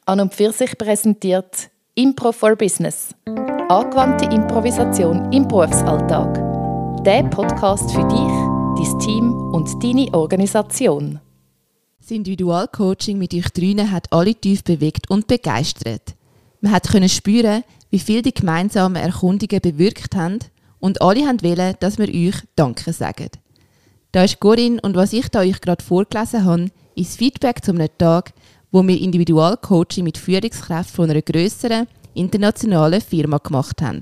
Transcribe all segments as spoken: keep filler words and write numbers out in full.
An und für sich präsentiert Impro for Business. Angewandte Improvisation im Berufsalltag. Der Podcast für dich, dein Team und deine Organisation. Das Individualcoaching mit euch drinnen hat alle tief bewegt und begeistert. Man konnte spüren, wie viel die gemeinsamen Erkundungen bewirkt haben und alle wollten, dass wir euch Danke sagen. Da ist Corinne und was ich da euch gerade vorgelesen habe, ist Feedback zu einem Tag, wo wir Individualcoaching mit Führungskräften von einer grösseren, internationalen Firma gemacht haben.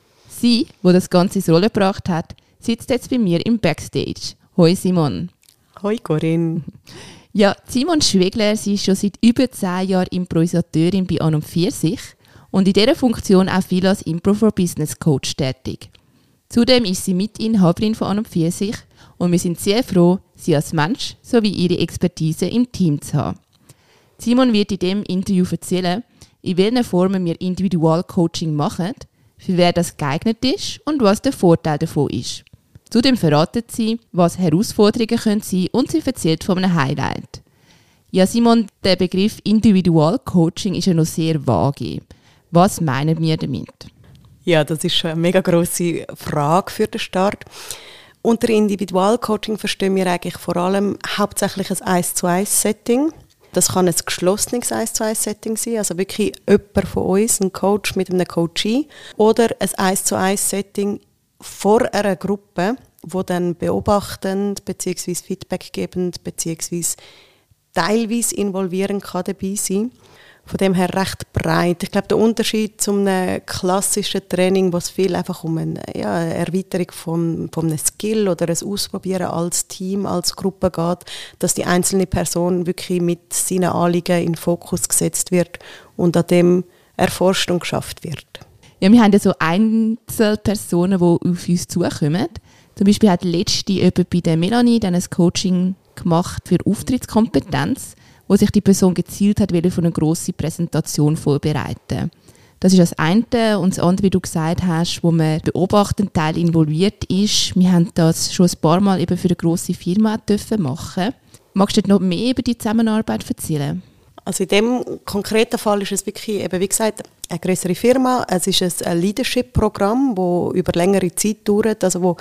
Sie, die das Ganze ins Rollen gebracht hat, sitzt jetzt bei mir im Backstage. Hoi Simon. Hoi Corinne. Ja, Simon Schwegler, sie ist schon seit über zehn Jahren Improvisateurin bei An und für sich und in dieser Funktion auch viel als Impro for Business Coach tätig. Zudem ist sie Mitinhaberin von An und für sich und wir sind sehr froh, sie als Mensch sowie ihre Expertise im Team zu haben. Simon wird in diesem Interview erzählen, in welchen Formen wir Individualcoaching machen, für wer das geeignet ist und was der Vorteil davon ist. Zudem verratet sie, was Herausforderungen können sein und sie erzählt von einem Highlight. Ja, Simon, der Begriff Individualcoaching ist ja noch sehr vage. Was meinen wir damit? Ja, das ist schon eine mega grosse Frage für den Start. Unter Individualcoaching verstehen wir eigentlich vor allem hauptsächlich ein eins zu eins Setting. Das kann ein geschlossenes eins zu eins Setting sein, also wirklich jemand von uns, ein Coach mit einem Coachee, oder ein eins zu eins Setting vor einer Gruppe, wo dann beobachtend bzw. feedbackgebend bzw. teilweise involvierend kann dabei sein. Von dem her recht breit. Ich glaube, der Unterschied zu einem klassischen Training, wo es viel einfach um eine, ja, eine Erweiterung von, von einem Skill oder ein Ausprobieren als Team, als Gruppe geht, dass die einzelne Person wirklich mit seinen Anliegen in den Fokus gesetzt wird und an dem erforscht und geschafft wird. Ja, wir haben ja so Einzelpersonen, die auf uns zukommen. Zum Beispiel hat letzte jemand bei der Melanie dann ein Coaching gemacht für Auftrittskompetenz, wo sich die Person gezielt hat, für eine grosse Präsentation vorbereiten. Das ist das eine. Und das andere, wie du gesagt hast, wo man beobachtend Teil involviert ist. Wir haben das schon ein paar Mal eben für eine grosse Firma dürfen machen. Magst du noch mehr über die Zusammenarbeit erzählen? Also in dem konkreten Fall ist es wirklich, eben wie gesagt, eine größere Firma. Es ist ein Leadership-Programm, das über längere Zeit dauert, also wo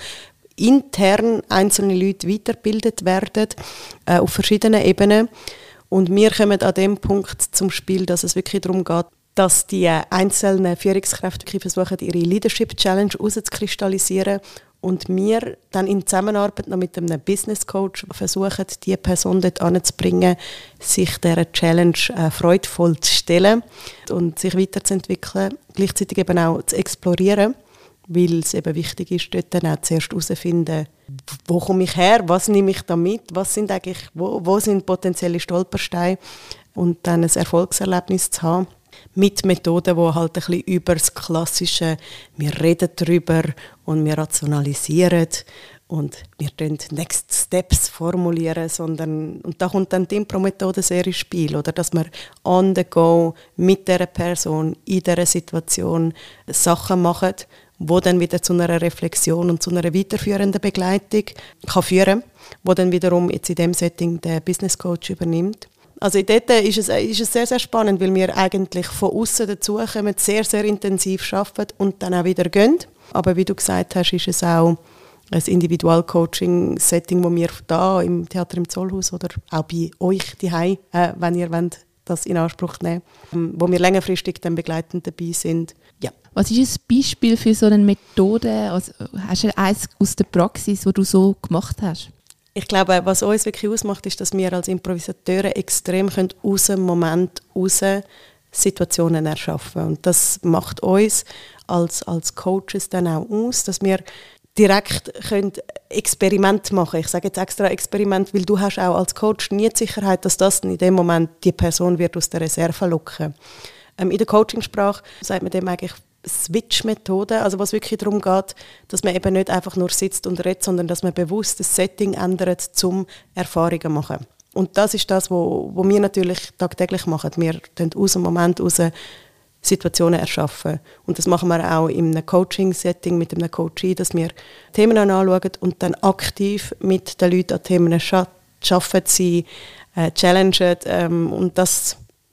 intern einzelne Leute weitergebildet werden, äh, auf verschiedenen Ebenen. Und wir kommen an dem Punkt zum Spiel, dass es wirklich darum geht, dass die einzelnen Führungskräfte versuchen, ihre Leadership Challenge herauszukristallisieren und wir dann in Zusammenarbeit noch mit einem Business Coach versuchen, die Person dort anzubringen, sich dieser Challenge äh, freudvoll zu stellen und sich weiterzuentwickeln, gleichzeitig eben auch zu explorieren, weil es eben wichtig ist, dort dann auch zuerst herauszufinden, wo komme ich her, was nehme ich da mit, was sind eigentlich, wo, wo sind potenzielle Stolpersteine und dann ein Erfolgserlebnis zu haben mit Methoden, die halt ein bisschen über das Klassische, wir reden darüber und wir rationalisieren und wir formulieren Next Steps formulieren, sondern, und da kommt dann die Impro-Methode sehr ins Spiel, oder, dass man on the go mit dieser Person in dieser Situation Sachen macht, wo dann wieder zu einer Reflexion und zu einer weiterführenden Begleitung kann führen, wo dann wiederum jetzt in dem Setting der Business Coach übernimmt. Also dort ist es, ist es sehr, sehr spannend, weil wir eigentlich von außen dazukommen, sehr, sehr intensiv arbeiten und dann auch wieder gehen. Aber wie du gesagt hast, ist es auch ein Individual-Coaching-Setting, das wir da im Theater im Zollhaus oder auch bei euch daheim, äh, wenn ihr wollt, das in Anspruch nehmen, ähm, wo wir längerfristig dann begleitend dabei sind. Ja. Was ist ein Beispiel für so eine Methode? Also, hast du eins aus der Praxis, das du so gemacht hast? Ich glaube, was uns wirklich ausmacht, ist, dass wir als Improvisateure extrem können aus dem Moment raus Situationen erschaffen. Und das macht uns als, als Coaches dann auch aus, dass wir direkt können Experiment machen. Ich sage jetzt extra Experiment, weil du hast auch als Coach nie die Sicherheit, dass das in dem Moment die Person wird aus der Reserve locken. Ähm, in der Coachingsprache sagt man dem eigentlich Switch-Methode, also was wirklich darum geht, dass man eben nicht einfach nur sitzt und redet, sondern dass man bewusst das Setting ändert, zum Erfahrungen zu machen. Und das ist das, was wo, wo wir natürlich tagtäglich machen. Wir tun aus dem Moment heraus Situationen erschaffen. Und das machen wir auch in einem Coaching-Setting mit einem Coachee, dass wir Themen anschauen und dann aktiv mit den Leuten an Themen arbeiten, sie äh, challengen. Ähm, und das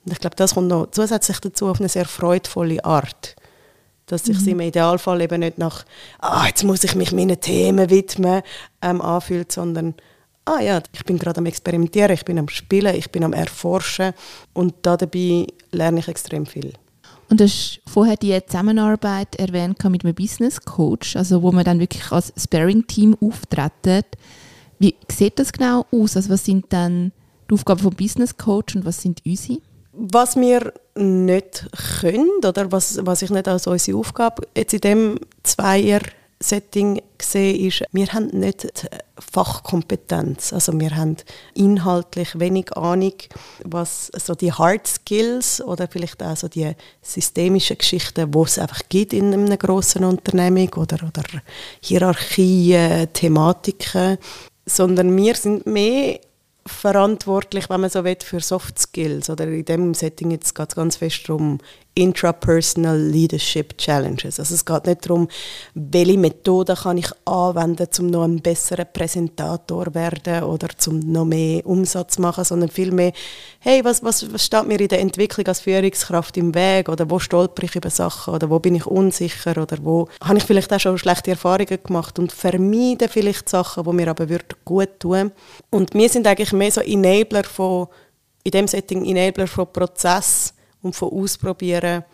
Und ich glaube, das kommt noch zusätzlich dazu auf eine sehr freudvolle Art. Dass sich mhm. sie im Idealfall eben nicht nach «Ah, jetzt muss ich mich meinen Themen widmen» ähm, anfühlt, sondern «Ah ja, ich bin gerade am Experimentieren, ich bin am Spielen, ich bin am Erforschen» und dabei lerne ich extrem viel. Und du hast vorher die Zusammenarbeit erwähnt mit einem Business Coach, also wo man dann wirklich als Sparring-Team auftreten. Wie sieht das genau aus? Also was sind dann die Aufgaben vom Business Coach und was sind unsere? Was wir nicht können oder was, was ich nicht als unsere Aufgabe jetzt in diesem Zweier-Setting sehe, ist, wir haben nicht die Fachkompetenz. Also wir haben inhaltlich wenig Ahnung, was so die Hard Skills oder vielleicht auch so die systemischen Geschichten, die es einfach gibt in einer grossen Unternehmung oder, oder Hierarchien, Thematiken, sondern wir sind mehr verantwortlich, wenn man so will, für Soft Skills. Oder in diesem Setting jetzt geht es ganz fest darum, Intrapersonal Leadership Challenges. Also es geht nicht darum, welche Methoden kann ich anwenden, um noch ein besserer Präsentator werden oder um noch mehr Umsatz zu machen, sondern vielmehr, hey, was, was, was steht mir in der Entwicklung als Führungskraft im Weg oder wo stolper ich über Sachen oder wo bin ich unsicher oder wo habe ich vielleicht auch schon schlechte Erfahrungen gemacht und vermeide vielleicht Sachen, die mir aber gut tun. Und wir sind eigentlich mehr so Enabler von, in dem Setting Enabler von Prozess und von Ausprobieren,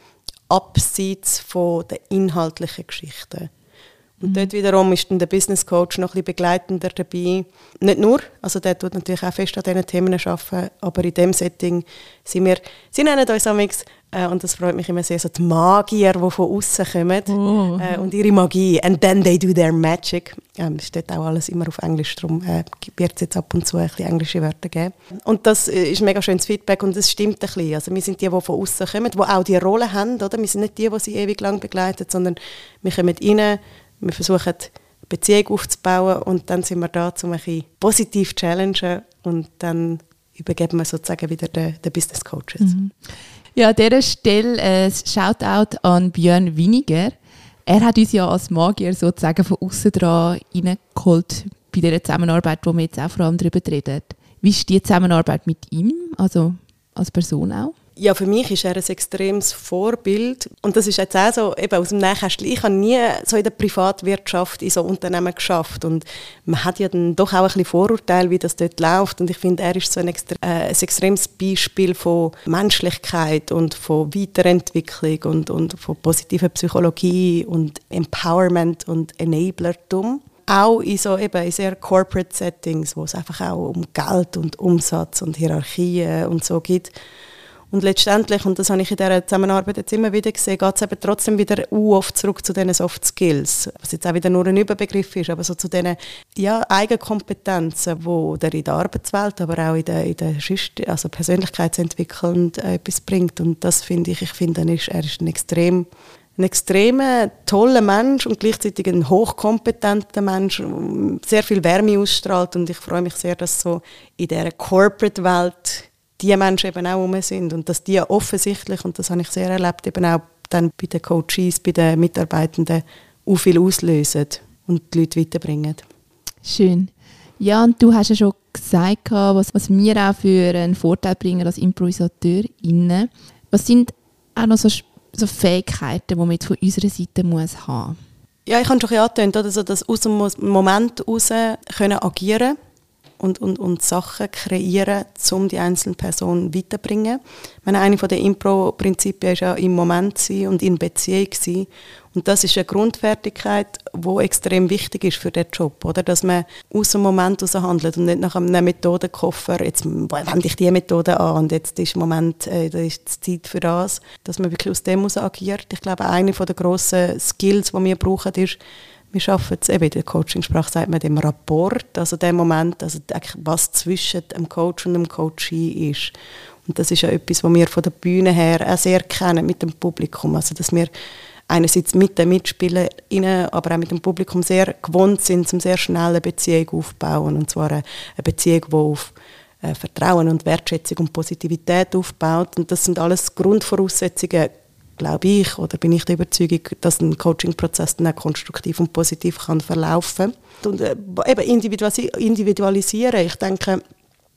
abseits von den inhaltlichen Geschichten. Und mhm. dort wiederum ist dann der Business Coach noch ein bisschen begleitender dabei. Nicht nur, also der tut natürlich auch fest an diesen Themen arbeiten, aber in diesem Setting sind wir, sie nennen uns amigs, äh, und das freut mich immer sehr, so die Magier, die von außen kommen oh. äh, und ihre Magie. And then they do their magic. Ähm, das steht auch alles immer auf Englisch, darum äh, wird es jetzt ab und zu ein bisschen englische Wörter geben. Und das äh, ist mega schönes Feedback und es stimmt ein bisschen. Also wir sind die, die von außen kommen, die auch die Rolle haben. Oder? Wir sind nicht die, die sie ewig lang begleiten, sondern wir kommen rein, wir versuchen, eine Beziehung aufzubauen und dann sind wir da, um ein bisschen positiv zu challengen und dann übergeben wir sozusagen wieder den, den Business Coaches. Mhm. Ja, an dieser Stelle ein Shoutout an Björn Winiger. Er hat uns ja als Magier sozusagen von außen dran reingeholt bei dieser Zusammenarbeit, wo wir jetzt auch vor allem darüber reden. Wie ist die Zusammenarbeit mit ihm, also als Person auch? Ja, für mich ist er ein extremes Vorbild. Und das ist jetzt auch so, eben aus dem Nähkästchen. Ich habe nie so in der Privatwirtschaft in so Unternehmen geschafft. Und man hat ja dann doch auch ein bisschen Vorurteile, wie das dort läuft. Und ich finde, er ist so ein, extre- äh, ein extremes Beispiel von Menschlichkeit und von Weiterentwicklung und, und von positiver Psychologie und Empowerment und Enablertum. Auch in so eben in sehr corporate Settings, wo es einfach auch um Geld und Umsatz und Hierarchien und so geht. Und letztendlich, und das habe ich in dieser Zusammenarbeit jetzt immer wieder gesehen, geht es eben trotzdem wieder oft zurück zu diesen Soft Skills, was jetzt auch wieder nur ein Überbegriff ist, aber so zu diesen ja, Eigenkompetenzen, die der in der Arbeitswelt, aber auch in der, in der also persönlichkeitsentwickelnd äh, etwas bringt. Und das finde ich, ich finde, er ist, er ist ein extrem ein extrem toller Mensch und gleichzeitig ein hochkompetenter Mensch, der sehr viel Wärme ausstrahlt. Und ich freue mich sehr, dass so in dieser Corporate-Welt die Menschen eben auch rum sind und dass die offensichtlich, und das habe ich sehr erlebt, eben auch dann bei den Coaches, bei den Mitarbeitenden auch viel auslösen und die Leute weiterbringen. Schön. Ja, und du hast ja schon gesagt, was, was wir auch für einen Vorteil bringen als ImprovisateurInnen. Was sind auch noch so, so Fähigkeiten, die man jetzt von unserer Seite muss haben? Ja, ich habe schon angetönt, also, dass aus dem Moment heraus können agieren Und, und, und Sachen kreieren, um die einzelne Person weiterzubringen. Ich meine, eine der Impro-Prinzipien ist ja im Moment sein und in Beziehung sein. Und das ist eine Grundfertigkeit, die extrem wichtig ist für diesen Job. Oder? Dass man aus dem Moment heraus handelt und nicht nach einem Methodenkoffer, jetzt wende ich diese Methode an und jetzt ist im Moment äh, da ist die Zeit für das. Dass man wirklich aus dem heraus agiert. Ich glaube, eine der grossen Skills, die wir brauchen, ist, wir schaffen es eben, in der Coachingsprache sagt man dem Rapport, also dem Moment, also was zwischen dem Coach und dem Coachee ist. Und das ist ja etwas, was wir von der Bühne her auch sehr kennen mit dem Publikum. Also dass wir einerseits mit den MitspielerInnen, aber auch mit dem Publikum sehr gewohnt sind, um sehr schnell eine Beziehung aufzubauen. Und zwar eine Beziehung, die auf äh, Vertrauen und Wertschätzung und Positivität aufbaut. Und das sind alles Grundvoraussetzungen, glaube ich, oder bin ich der Überzeugung, dass ein Coaching-Prozess dann auch konstruktiv und positiv kann verlaufen kann. Und äh, eben individualisieren, ich denke,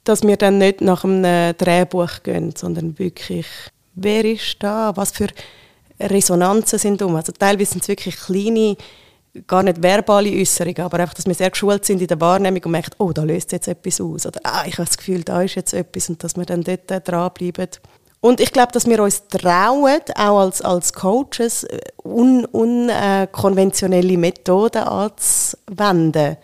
dass wir dann nicht nach einem Drehbuch gehen, sondern wirklich, wer ist da, was für Resonanzen sind um. Also teilweise sind es wirklich kleine, gar nicht verbale Äußerungen, aber einfach, dass wir sehr geschult sind in der Wahrnehmung und merken, oh, da löst jetzt etwas aus. Oder ah, ich habe das Gefühl, da ist jetzt etwas und dass wir dann dort äh, dranbleiben. Und ich glaube, dass wir uns trauen, auch als, als Coaches, unkonventionelle un, äh, Methoden anzuwenden.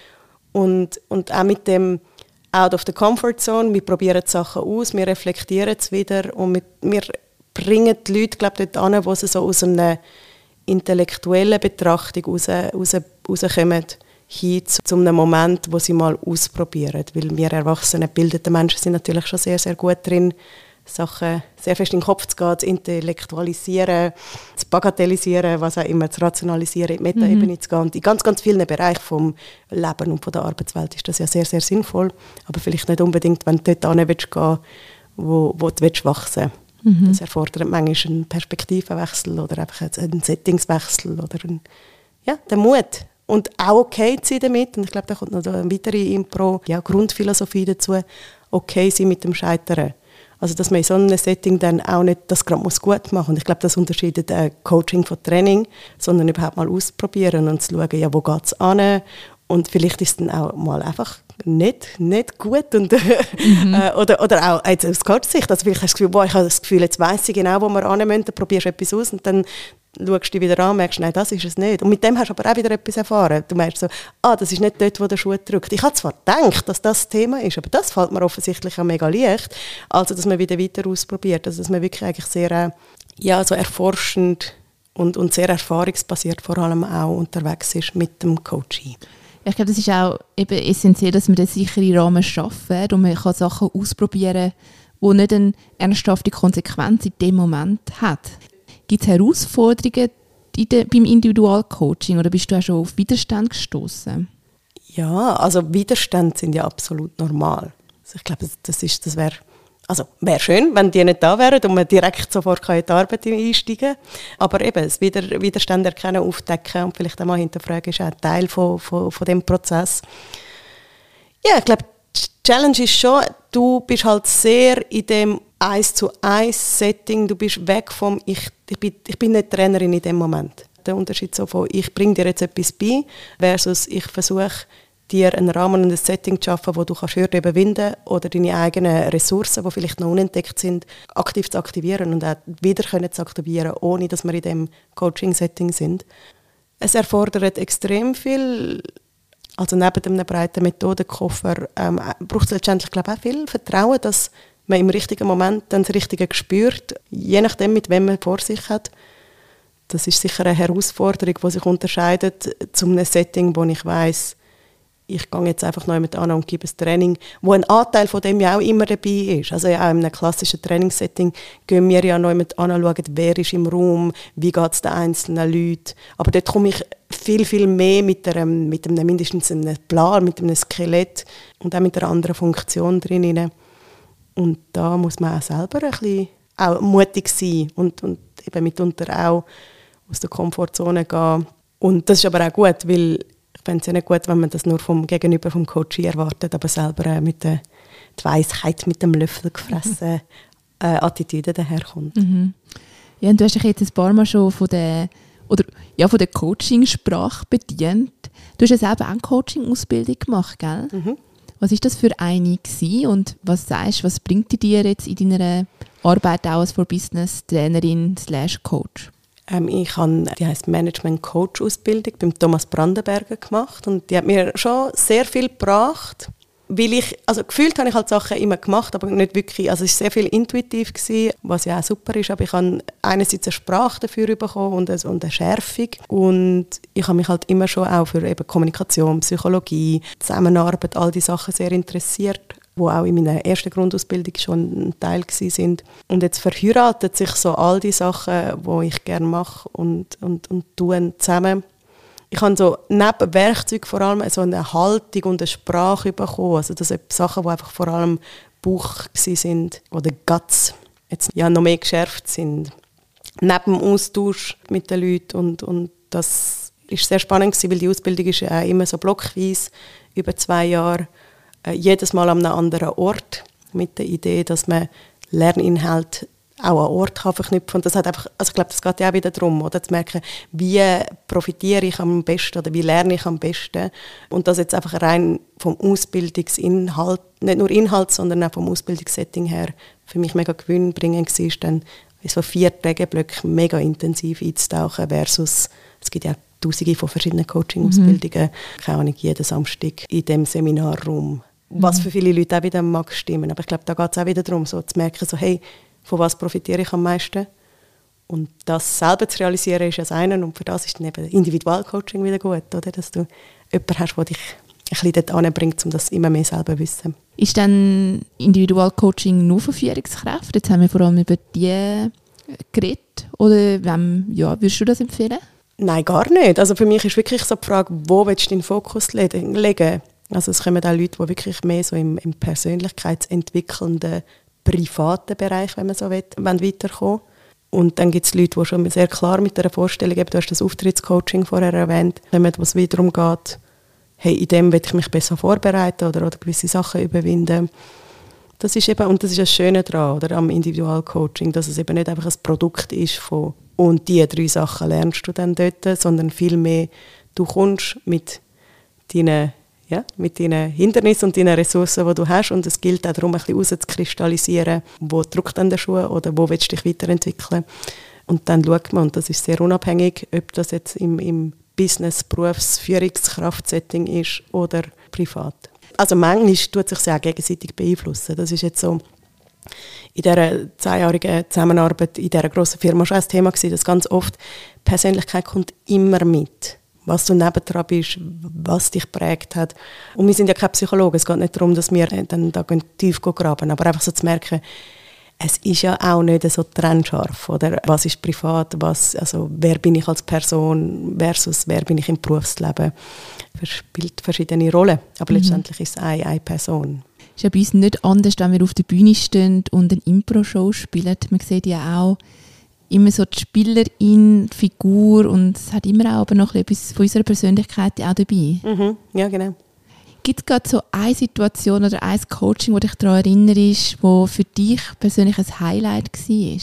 Und, und auch mit dem out of the comfort zone, wir probieren die Sachen aus, wir reflektieren es wieder und wir, wir bringen die Leute, glaube ich, dort an, wo sie so aus einer intellektuellen Betrachtung raus, raus, rauskommen, hin zu, zu einem Moment, wo sie mal ausprobieren. Weil wir erwachsene, gebildete Menschen sind natürlich schon sehr, sehr gut drin, Sachen sehr fest in den Kopf zu gehen, zu intellektualisieren, zu bagatellisieren, was auch immer, zu rationalisieren, in die Metaebene mhm. zu gehen. Und in ganz, ganz vielen Bereichen vom Leben und von der Arbeitswelt ist das ja sehr, sehr sinnvoll. Aber vielleicht nicht unbedingt, wenn du dort hin willst gehen, wo, wo du willst wachsen willst. Mhm. Das erfordert manchmal einen Perspektivenwechsel oder einfach einen Settingswechsel oder einen, ja, den Mut. Und auch okay zu sein damit. Und ich glaube, da kommt noch eine weitere Impro, ja, Grundphilosophie dazu, okay sein mit dem Scheitern. Also, dass man in so einem Setting dann auch nicht das gerade muss gut machen muss. Und ich glaube, das unterscheidet äh, Coaching von Training, sondern überhaupt mal ausprobieren und zu schauen, ja, wo geht es an? Und vielleicht ist es dann auch mal einfach nicht, nicht gut. Und, mhm. äh, oder, oder auch jetzt aus Coach-Sicht. Also vielleicht hast du das Gefühl, boah, ich habe das Gefühl, jetzt weiss ich genau, wo wir hin müssen, dann probierst du etwas aus und dann schaust du dich wieder an und merkst, nein, das ist es nicht. Und mit dem hast du aber auch wieder etwas erfahren. Du merkst so, ah, das ist nicht dort, wo der Schuh drückt. Ich habe zwar gedacht, dass das Thema ist, aber das fällt mir offensichtlich auch mega leicht. Also, dass man wieder weiter ausprobiert. Also, dass man wirklich eigentlich sehr äh, ja, so erforschend und, und sehr erfahrungsbasiert vor allem auch unterwegs ist mit dem Coaching. Ich glaube, das ist auch eben essentiell, dass man den sicheren Rahmen schafft und man kann Sachen ausprobieren, die nicht eine ernsthafte Konsequenz in dem Moment hat. Gibt es Herausforderungen in de, beim Individualcoaching oder bist du auch schon auf Widerstand gestoßen? Ja, also Widerstände sind ja absolut normal. Also ich glaube, das, ist, das wäre also wär schön, wenn die nicht da wären und man direkt sofort in die Arbeit einsteigen kann. Aber eben, das Wider, Widerstand erkennen, aufdecken und vielleicht auch mal hinterfragen, ist auch ein Teil von, von, von dem Prozess. Ja, ich glaube, die Challenge ist schon, du bist halt sehr in dem eins zu eins Setting, du bist weg vom, ich, ich, bin, ich bin nicht Trainerin in dem Moment. Der Unterschied so von, ich bringe dir jetzt etwas bei, versus ich versuche dir einen Rahmen und ein Setting zu schaffen, wo du kannst Hürden überwinden oder deine eigenen Ressourcen, die vielleicht noch unentdeckt sind, aktiv zu aktivieren und auch wieder können zu aktivieren, ohne dass wir in dem Coaching-Setting sind. Es erfordert extrem viel. Also neben einem breiten Methodenkoffer ähm, braucht es letztendlich, glaube ich, auch viel Vertrauen, dass man im richtigen Moment dann das Richtige spürt, je nachdem, mit wem man vor sich hat. Das ist sicher eine Herausforderung, die sich unterscheidet zu einem Setting, wo ich weiss, ich gehe jetzt einfach noch mit an und gebe ein Training, wo ein Anteil von dem ja auch immer dabei ist. Also ja, auch in einem klassischen Trainingssetting gehen wir ja noch mit an, schauen, wer ist im Raum, wie geht es den einzelnen Leuten. Aber dort komme ich viel, viel mehr mit, einem, mit einem, mindestens einem Plan, mit einem Skelett und auch mit einer anderen Funktion drin. Und da muss man auch selber ein bisschen auch mutig sein und, und eben mitunter auch aus der Komfortzone gehen. Und das ist aber auch gut, weil ich finde es ja nicht gut, wenn man das nur vom Gegenüber vom Coach erwartet, aber selber äh, mit der die Weisheit mit dem Löffel gefressen äh, Attitüde daherkommt. Mhm. Ja, und du hast dich jetzt ein paar Mal schon von der, oder, ja, von der Coaching-Sprache bedient. Du hast ja selber auch eine Coaching-Ausbildung gemacht, gell? Mhm. Was war das für eine gewesen und was sagst, was bringt die dir jetzt in deiner Arbeit auch als For-Business-Trainerin slash Coach? Ähm, ich habe die heisst Management-Coach-Ausbildung beim Thomas Brandenberger gemacht und die hat mir schon sehr viel gebracht, weil ich, also gefühlt habe ich halt Sachen immer gemacht, aber nicht wirklich, also es war sehr viel intuitiv gewesen, was ja auch super ist, aber ich habe einerseits eine Sprache dafür bekommen und eine, und eine Schärfung und ich habe mich halt immer schon auch für eben Kommunikation, Psychologie, Zusammenarbeit, all die Sachen sehr interessiert, die auch in meiner ersten Grundausbildung schon ein Teil sind. Und jetzt verheiratet sich so all die Sachen, die ich gerne mache und, und, und tue zusammen. Ich habe so neben Werkzeug vor allem so eine Haltung und eine Sprache bekommen. Also das sind Sachen, die einfach vor allem Bauch sind oder Guts jetzt ja noch mehr geschärft sind. Neben dem Austausch mit den Leuten und, und das ist sehr spannend gewesen, weil die Ausbildung ist ja immer so blockweise über zwei Jahre äh, jedes Mal an einem anderen Ort, mit der Idee, dass man Lerninhalt auch an Ort kann verknüpfen. Und das hat einfach, also ich glaube, das geht ja auch wieder darum, oder, zu merken, wie profitiere ich am besten oder wie lerne ich am besten. Und das jetzt einfach rein vom Ausbildungsinhalt, nicht nur Inhalt, sondern auch vom Ausbildungssetting her für mich mega gewinnbringend war, dann in so vier Tageblöcke mega intensiv einzutauchen versus, es gibt ja tausende von verschiedenen Coaching-Ausbildungen, mhm. keine Ahnung, jeden Samstag in dem Seminarraum. Was für viele Leute auch wieder mag stimmen. Aber ich glaube, da geht es auch wieder darum, so zu merken, so, hey, von was profitiere ich am meisten? Und das selber zu realisieren, ist das eine. Und für das ist dann eben Individualcoaching wieder gut, oder? Dass du jemanden hast, der dich ein bisschen dort anbringt, um das immer mehr selber zu wissen. Ist dann Individualcoaching nur für Führungskräfte? Jetzt haben wir vor allem über die geredet. Oder wem, ja, würdest du das empfehlen? Nein, gar nicht. Also für mich ist wirklich so die Frage, wo willst du deinen Fokus legen? Also es kommen auch Leute, die wirklich mehr so im, im persönlichkeitsentwickelnden, privaten Bereich, wenn man so will, weiterkommen. Und dann gibt es Leute, die schon sehr klar mit einer Vorstellung haben, du hast das Auftrittscoaching vorher erwähnt, wenn es wieder darum geht, hey, in dem will ich mich besser vorbereiten oder, oder gewisse Sachen überwinden. Das ist eben, und das ist das Schöne daran, oder, am Individualcoaching, dass es eben nicht einfach ein Produkt ist von und diese drei Sachen lernst du dann dort, sondern vielmehr, du kommst mit deinen Ja, mit deinen Hindernissen und deinen Ressourcen, die du hast. Und es gilt auch darum, ein bisschen rauszukristallisieren, wo drückt an der Schuh oder wo willst du dich weiterentwickeln. Und dann schaut man, und das ist sehr unabhängig, ob das jetzt im, im Business-, Berufs-, Führungskraft-Setting ist oder privat. Also manchmal tut sich sehr gegenseitig beeinflussen. Das ist jetzt so in dieser zehnjährigen Zusammenarbeit in dieser grossen Firma schon ein Thema gewesen, dass ganz oft Persönlichkeit kommt immer mit. Was du nebendran bist, was dich geprägt hat. Und wir sind ja keine Psychologen, es geht nicht darum, dass wir dann da tief graben, aber einfach so zu merken, es ist ja auch nicht so trennscharf, oder? Was ist privat, was, also wer bin ich als Person versus wer bin ich im Berufsleben. Das spielt verschiedene Rollen, aber mhm. letztendlich ist es eine, eine Person. Es ist ja bei uns nicht anders, wenn wir auf der Bühne stehen und eine Impro-Show spielen. Man sieht ja auch immer so die Spielerin, die Figur, und es hat immer auch aber noch etwas von unserer Persönlichkeit auch dabei. Mhm, ja, genau. Gibt es gerade so eine Situation oder ein Coaching, wo dich daran erinnerst, wo für dich persönlich ein Highlight war?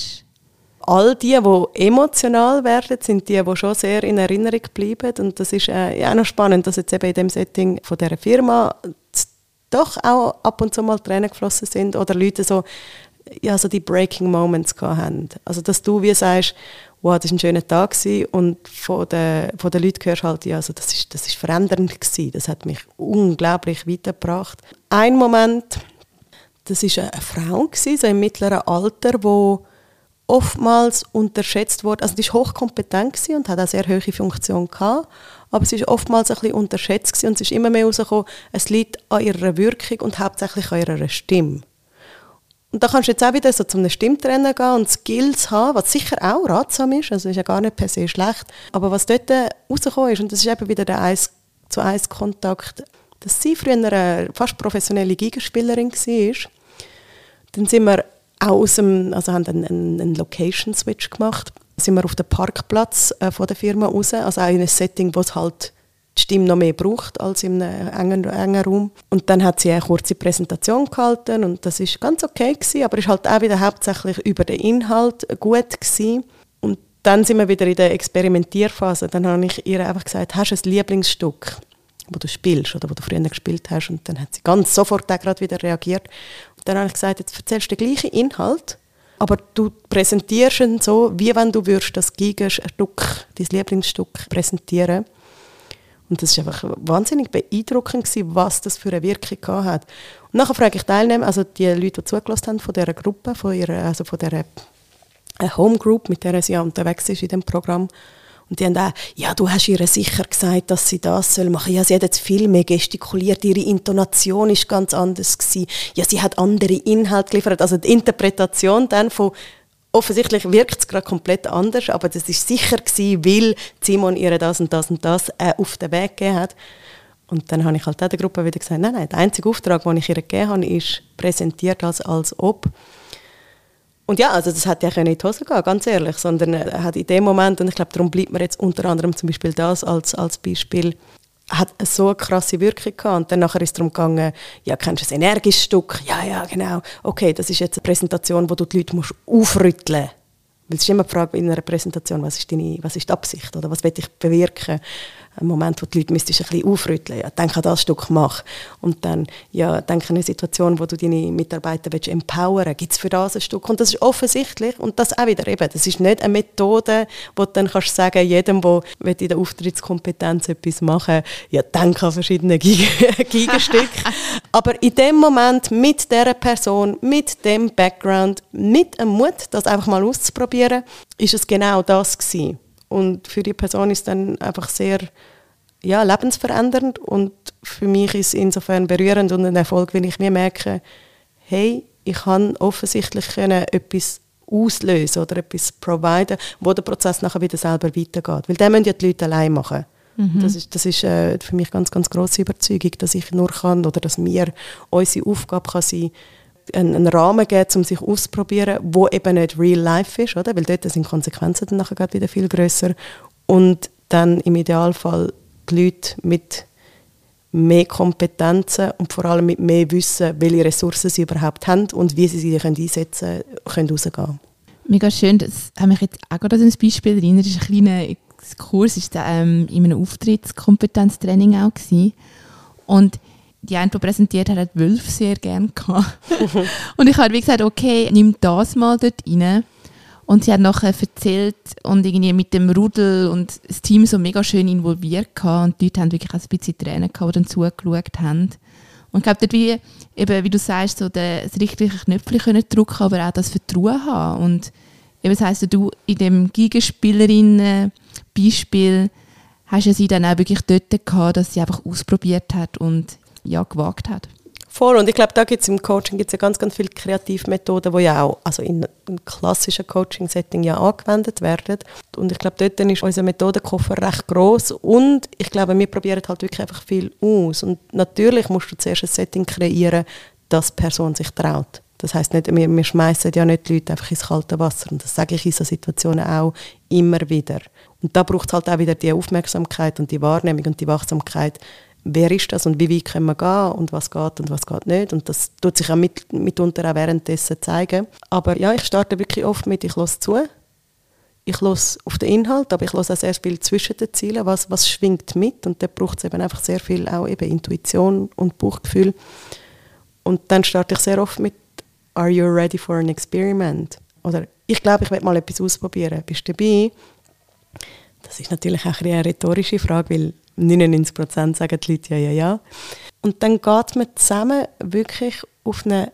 All die, die emotional werden, sind die, die schon sehr in Erinnerung bleiben. Und das ist äh, ja auch noch spannend, dass jetzt eben in dem Setting von dieser Firma doch auch ab und zu mal Tränen geflossen sind oder Leute so ja, so die Breaking Moments haben. Also, dass du wie sagst, wow, das war ein schöner Tag gewesen, und von den, von den Leuten hörst halt, ja, also das ist, das ist verändernd gewesen. Das hat mich unglaublich weitergebracht. Ein Moment, das war eine Frau gewesen, so im mittleren Alter, die oftmals unterschätzt wurde. Also, die war hochkompetent gewesen und hat auch sehr hohe Funktion gehabt, aber sie war oftmals ein bisschen unterschätzt gewesen, und es ist immer mehr herausgekommen, es liegt an ihrer Wirkung und hauptsächlich an ihrer Stimme. Und da kannst du jetzt auch wieder so zu einem Stimmtrainer gehen und Skills haben, was sicher auch ratsam ist, also ist ja gar nicht per se schlecht. Aber was dort rausgekommen ist, und das ist eben wieder der eins zu eins Kontakt, dass sie früher eine fast professionelle Gigaspielerin war. Dann sind wir auch aus dem, also haben einen, einen Location-Switch gemacht, sind wir auf den Parkplatz äh, von der Firma raus, also auch in einem Setting, wo es halt die Stimme noch mehr braucht als in einem engen, engen Raum. Und dann hat sie eine kurze Präsentation gehalten und das war ganz okay gewesen, aber es war halt auch wieder hauptsächlich über den Inhalt gut gewesen. Und dann sind wir wieder in der Experimentierphase. Dann habe ich ihr einfach gesagt, hast du ein Lieblingsstück, das du spielst oder das du früher gespielt hast? Und dann hat sie ganz sofort auch gerade wieder reagiert. Und dann habe ich gesagt, jetzt erzählst du den gleichen Inhalt, aber du präsentierst ihn so, wie wenn du würdest das Giga-Stück, dein Lieblingsstück präsentieren. Und das war einfach wahnsinnig beeindruckend gewesen, was das für eine Wirkung hat. Und nachher frage ich Teilnehmer, also die Leute, die zugelassen haben von dieser Gruppe, von ihrer, also von dieser Home Group, mit der sie ja unterwegs ist in dem Programm. Und die haben auch, ja, du hast ihr sicher gesagt, dass sie das soll machen. Ja, sie hat jetzt viel mehr gestikuliert, ihre Intonation ist ganz anders gewesen. Ja, sie hat andere Inhalte geliefert. Also die Interpretation dann von offensichtlich wirkt es gerade komplett anders, aber das war sicher gewesen, weil Simon ihr das und das und das äh, auf den Weg gegeben hat. Und dann habe ich halt auch der Gruppe wieder gesagt, nein, nein, der einzige Auftrag, den ich ihr gegeben habe, ist präsentiert als, als ob. Und ja, also das hätte ja in die Hose gehen, ganz ehrlich, sondern er hat in dem Moment, und ich glaube, darum bleibt mir jetzt unter anderem zum Beispiel das als, als Beispiel, hat so eine krasse Wirkung gehabt. Und dann nachher ist es darum gegangen, ja, kennst du ein energisches Stück? Ja, ja, genau. Okay, das ist jetzt eine Präsentation, wo du die Leute musst aufrütteln musst. Weil es ist immer die Frage in einer Präsentation, was ist, deine, was ist die Absicht oder was will ich bewirken? Ein Moment, wo die Leute müsstest ein bisschen aufrütteln. Ja, denk an das Stück, mach. Und dann, ja, denk an eine Situation, wo du deine Mitarbeiter willst empowern. Gibt es für das ein Stück? Und das ist offensichtlich. Und das auch wieder eben. Das ist nicht eine Methode, wo du dann kannst sagen, jedem, der in der Auftrittskompetenz etwas machen, ja, denk an verschiedene Gegenstücke. Aber in dem Moment mit dieser Person, mit dem Background, mit dem Mut, das einfach mal auszuprobieren, ist es genau das gewesen. Und für die Person ist es dann einfach sehr ja, lebensverändernd und für mich ist es insofern berührend und ein Erfolg, wenn ich mir merke, hey, ich kann offensichtlich können etwas auslösen oder etwas providen, wo der Prozess nachher wieder selber weitergeht. Weil das müssen ja die Leute allein machen. Mhm. Das ist, das ist äh, für mich ganz, ganz grosse Überzeugung, dass ich nur kann oder dass mir unsere Aufgabe kann sein, einen Rahmen geben, um sich auszuprobieren, wo eben nicht real life ist, oder? Weil dort sind die Konsequenzen dann nachher wieder viel grösser. Und dann im Idealfall die Leute mit mehr Kompetenzen und vor allem mit mehr Wissen, welche Ressourcen sie überhaupt haben und wie sie sie einsetzen können, können rausgehen. Mega schön, das habe ich jetzt auch gerade als Beispiel erinnert. Das ist ein kleiner Kurs, ist ähm, in einem Auftrittskompetenztraining auch gewesen. Und die eine, die präsentiert hat, hat Wölfe sehr gerne gehabt. Und ich habe wie gesagt, okay, nimm das mal dort rein. Und sie hat nachher erzählt und irgendwie mit dem Rudel und das Team so mega schön involviert gehabt. Und die Leute haben wirklich auch ein bisschen Tränen gehabt, die dann zugeschaut haben. Und ich glaube, dort wie, eben, wie du sagst, so das richtige Knöpfchen können drücken, aber auch das Vertrauen haben. Und eben, das heisst, du in dem Gegenspielerinnen-Beispiel hast ja sie dann auch wirklich dort gehabt, dass sie einfach ausprobiert hat und ja, gewagt hat. Voll. Und ich glaube, da gibt es im Coaching gibt's ja ganz, ganz viele Kreativmethoden, die ja auch also in einem klassischen Coaching-Setting ja angewendet werden. Und ich glaube, dort ist unser Methodenkoffer recht gross. Und ich glaube, wir probieren halt wirklich einfach viel aus. Und natürlich musst du zuerst ein Setting kreieren, dass die Person sich traut. Das heisst nicht, wir, wir schmeißen ja nicht die Leute einfach ins kalte Wasser. Und das sage ich in solchen Situationen auch immer wieder. Und da braucht es halt auch wieder die Aufmerksamkeit und die Wahrnehmung und die Wachsamkeit. Wer ist das und wie weit können wir gehen und was geht und was geht nicht. Und das tut sich auch mit, mitunter auch währenddessen zeigen. Aber ja, ich starte wirklich oft mit, ich höre zu. Ich höre auf den Inhalt, aber ich höre auch sehr viel zwischen den Zielen. Was, was schwingt mit? Und da braucht es eben einfach sehr viel auch eben Intuition und Bauchgefühl. Und dann starte ich sehr oft mit «Are you ready for an experiment?» Oder «Ich glaube, ich werde mal etwas ausprobieren. Bist du dabei?» Das ist natürlich auch eine rhetorische Frage, weil neunundneunzig Prozent sagen die Leute ja, ja, ja. Und dann geht man zusammen wirklich auf eine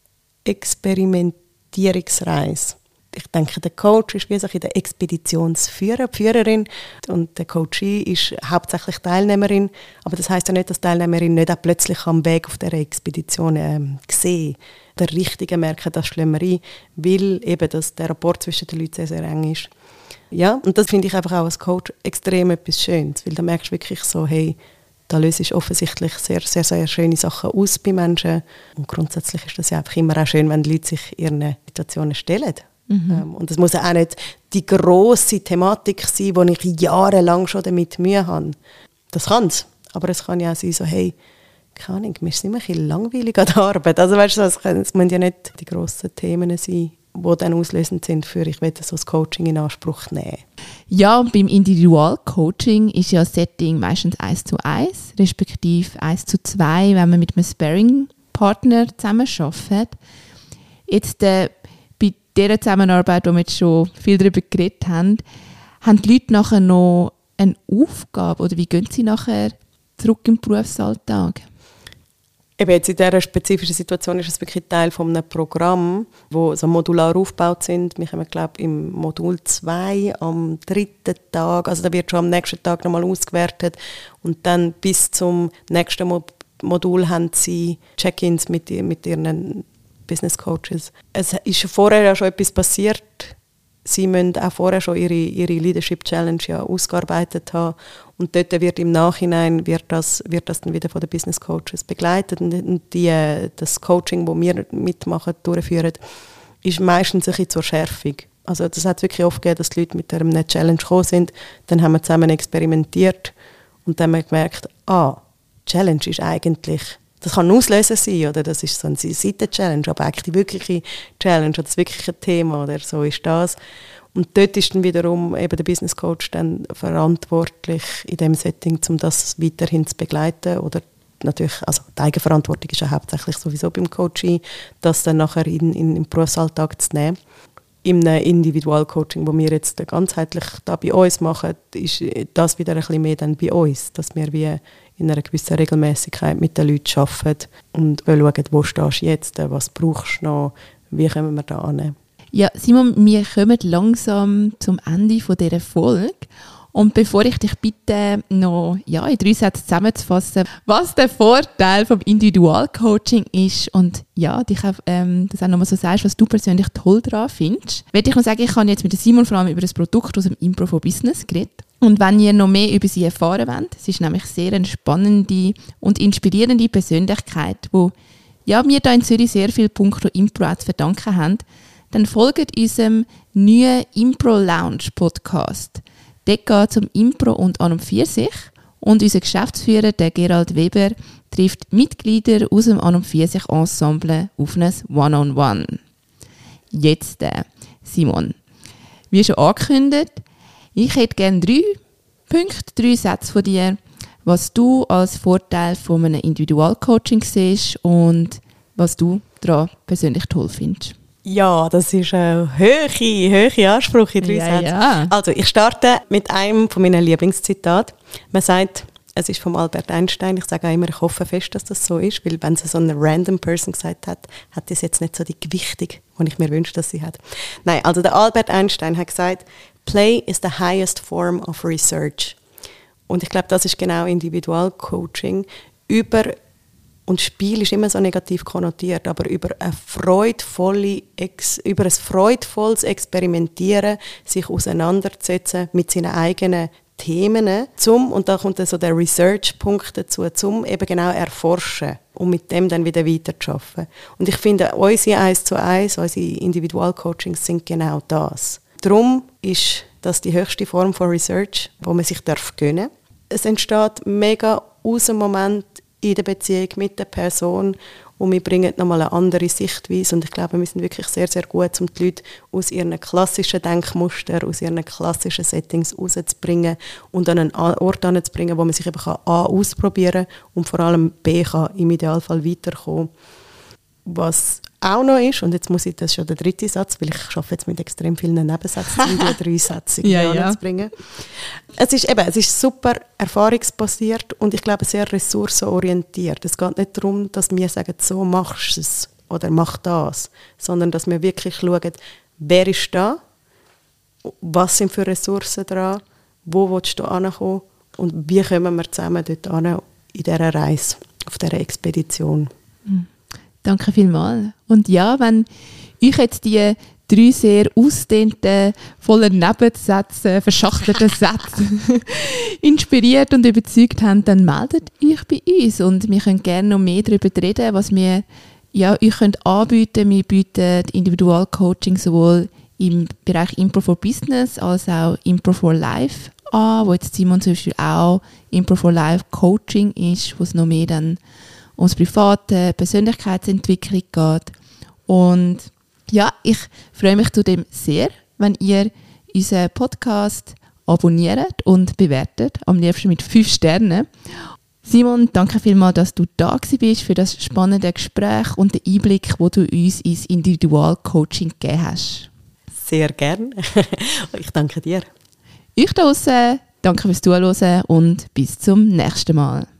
Experimentierungsreise. Ich denke, der Coach ist wie so der Expeditionsführer, die Führerin, und der Coachee ist hauptsächlich Teilnehmerin. Aber das heisst ja nicht, dass die Teilnehmerin nicht auch plötzlich am Weg auf dieser Expedition ähm, sehen, der Richtige merken, das schlagen wir ein, weil eben das, der Rapport zwischen den Leuten sehr, sehr eng ist. Ja, und das finde ich einfach auch als Coach extrem etwas Schönes, weil da merkst du wirklich so, hey, da löst du offensichtlich sehr, sehr, sehr schöne Sachen aus bei Menschen. Und grundsätzlich ist das ja einfach immer auch schön, wenn die Leute sich ihren Situationen stellen. Mhm. Ähm, und es muss ja auch nicht die grosse Thematik sein, wo ich jahrelang schon damit Mühe habe. Das kann es, aber es kann ja auch sein, so, hey, keine Ahnung, mir ist immer ein bisschen langweilig an der Arbeit. Also weißt du, es müssen ja nicht die grossen Themen sein, die dann auslösend sind für «Ich will so das Coaching in Anspruch nehmen». Ja, und beim Individualcoaching ist ja das Setting meistens eins zu eins, respektive eins zu zwei, wenn man mit einem Sparring-Partner zusammenarbeitet. Jetzt äh, bei dieser Zusammenarbeit, wo wir jetzt schon viel darüber geredet haben, haben die Leute nachher noch eine Aufgabe oder wie gehen sie nachher zurück im Berufsalltag? Eben jetzt in dieser spezifischen Situation ist es wirklich Teil von einem Programm, wo so modular aufgebaut sind. Wir haben, glaube ich, im Modul zwei am dritten Tag, also da wird schon am nächsten Tag nochmal ausgewertet und dann bis zum nächsten Mo- Modul haben sie Check-ins mit, mit ihren Business Coaches. Es ist vorher ja schon etwas passiert. Sie müssen auch vorher schon ihre, ihre Leadership Challenge ja ausgearbeitet haben. Und dort wird im Nachhinein wird das, wird das dann wieder von den Business Coaches begleitet. Und die, das Coaching, das wir mitmachen, durchführen, ist meistens ein bisschen zur Schärfung. Also das hat wirklich oft gegeben, dass die Leute mit einer Challenge gekommen sind. Dann haben wir zusammen experimentiert. Und dann haben wir gemerkt, ah, Challenge ist eigentlich, das kann ein Auslöser sein, oder das ist so eine Seiten-Challenge, aber eigentlich die wirkliche Challenge oder das wirkliche Thema, oder so ist das. Und dort ist dann wiederum eben der Business Coach dann verantwortlich in dem Setting, um das weiterhin zu begleiten. Oder natürlich, also die Eigenverantwortung ist ja hauptsächlich sowieso beim Coaching, das dann nachher in, in, im Berufsalltag zu nehmen. Im Individualcoaching, das wir jetzt ganzheitlich da bei uns machen, ist das wieder ein bisschen mehr dann bei uns, dass wir wie in einer gewissen Regelmäßigkeit mit den Leuten arbeiten und schauen, wo stehst du jetzt, was brauchst du noch, wie kommen wir da hin. Ja, Simon, wir kommen langsam zum Ende dieser Folge. Und bevor ich dich bitte, noch ja, in drei Sätzen zusammenzufassen, was der Vorteil vom Individualcoaching ist und ja, dich auch, ähm, das auch nochmal so sagst, was du persönlich toll daran findest, würde ich noch sagen, ich habe jetzt mit Simon vor allem über das Produkt aus dem Impro for Business geredet. Und wenn ihr noch mehr über sie erfahren wollt, es ist nämlich sehr eine spannende und inspirierende Persönlichkeit, wo ja, wir hier in Zürich sehr viele Punkte Impro zu verdanken haben, dann folgt unserem neuen Impro Lounge Podcast. Dort geht es um Impro und an und für sich. Und unser Geschäftsführer, der Gerald Weber, trifft Mitglieder aus dem An und für sich Ensemble auf ein One-on-One. Jetzt, äh, Simon, wie schon angekündigt, ich hätte gerne drei Punkte, drei Sätze von dir, was du als Vorteil von einem Individualcoaching siehst und was du daran persönlich toll findest. Ja, das ist ein hoher, hoher Anspruch in drei ja, Sätzen. Ja. Also ich starte mit einem von meinen Lieblingszitaten. Man sagt, es ist von Albert Einstein. Ich sage auch immer, ich hoffe fest, dass das so ist, weil wenn es so eine random Person gesagt hat, hat das jetzt nicht so die Gewichtung, die ich mir wünsche, dass sie hat. Nein, also der Albert Einstein hat gesagt, Play is the highest form of research. Und ich glaube, das ist genau Individualcoaching. Über Und Spiel ist immer so negativ konnotiert, aber über, eine freudvolle Ex, über ein freudvolles Experimentieren, sich auseinanderzusetzen mit seinen eigenen Themen, zum, und da kommt dann so der Research-Punkt dazu, zum eben genau erforschen und mit dem dann wieder weiterzuarbeiten. Und ich finde, unsere eins zu eins, unsere Individualcoachings sind genau das. Darum ist das die höchste Form von Research, wo man sich darf gönnen. Es entsteht mega aus dem Moment in der Beziehung mit der Person und wir bringen nochmal eine andere Sichtweise und ich glaube, wir sind wirklich sehr, sehr gut, um die Leute aus ihren klassischen Denkmustern, aus ihren klassischen Settings rauszubringen und an einen Ort hinzubringen, wo man sich eben A ausprobieren kann und vor allem B kann im Idealfall weiterkommen. Was auch noch ist, und jetzt muss ich, das ist schon der dritte Satz, weil ich arbeite jetzt mit extrem vielen Nebensätzen, um die drei Sätze ja, ja. zu bringen. Es ist, eben, es ist super erfahrungsbasiert und ich glaube sehr ressourcenorientiert. Es geht nicht darum, dass wir sagen, so machst du es oder mach das, sondern dass wir wirklich schauen, wer ist da, was sind für Ressourcen dran, wo willst du hinkommen und wie kommen wir zusammen dort hin in dieser Reise, auf dieser Expedition. Mhm. Danke vielmals. Und ja, wenn euch jetzt die drei sehr ausdehnten, vollen Nebensätze, verschachtelten Sätze inspiriert und überzeugt haben, dann meldet euch bei uns und wir können gerne noch mehr darüber reden, was wir ja, euch können anbieten. Wir bieten Individualcoaching sowohl im Bereich Impro for Business als auch Impro for Life an, wo jetzt Simon zum Beispiel auch Impro for Life Coaching ist, wo es noch mehr dann ums private Persönlichkeitsentwicklung geht. Und ja, ich freue mich zudem sehr, wenn ihr unseren Podcast abonniert und bewertet, am liebsten mit fünf Sternen. Simon, danke vielmals, dass du da bist für das spannende Gespräch und den Einblick, den du uns ins Individualcoaching gegeben hast. Sehr gern. Ich danke dir. Euch da draussen, danke fürs Zuhören und bis zum nächsten Mal.